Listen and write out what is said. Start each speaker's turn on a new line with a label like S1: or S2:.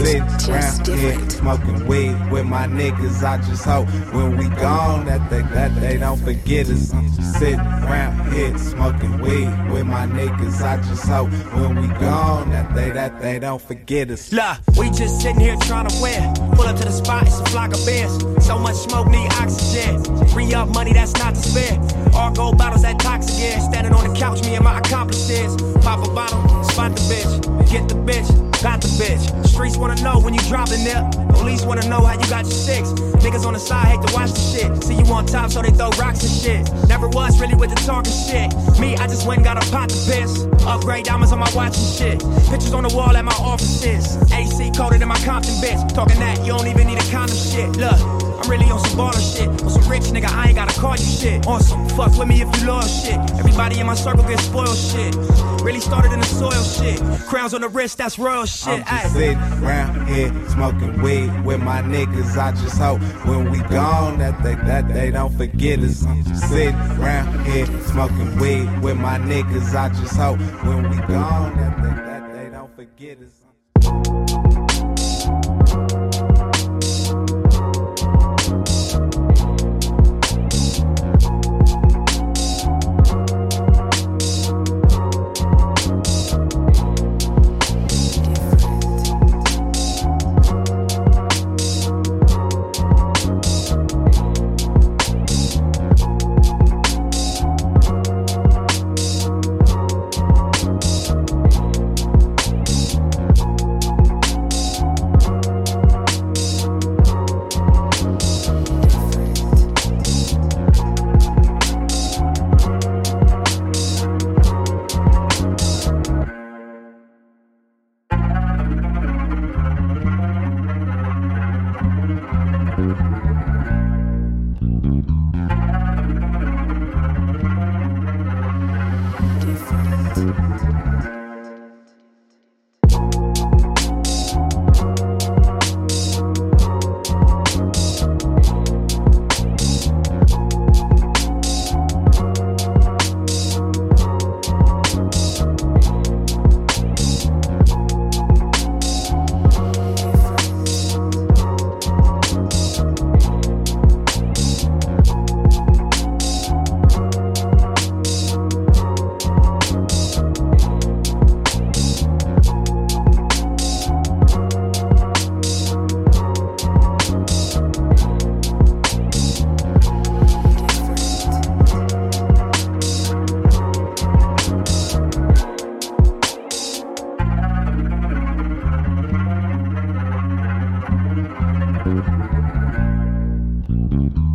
S1: sitting around here smoking weed with my niggas. I just hope when we gone that they don't forget us. I'm just sitting around here smoking weed with my niggas. I just hope when we gone that they don't forget us.
S2: Look, we just sitting here trying to win. Pull up to the spot, it's a flock of bears. So much smoke, need oxygen. Free up money that's not to spare. All gold bottles that toxic air. Standing on the couch, me and my accomplices. Pop a bottle, spot the bitch. Get the bitch, got the bitch. Streets wanna know when you dropping there. Police wanna know how you got your six. Niggas on the side hate to watch the shit. See you on top, so they throw rocks and shit. Never was really with the talking shit. Me, I just went and got a pot to piss. Upgrade diamonds on my watch and shit. Pictures on the wall at my offices. AC coded in my Compton bitch. Talking that, you don't even need a condom shit. Look, I'm really on some baller shit. On some rich nigga, I ain't gotta call you shit. On some fuck with me if you loyal shit. Everybody in my circle gets spoiled shit. Really started in the soil shit. Crowns on the wrist, that's royal shit.
S1: I'm just sitting around here smoking weed with my niggas. I just hope when we gone that they don't forget us. I'm just sitting around here smoking weed with my niggas. I just hope when we gone that they don't forget us.
S3: Different.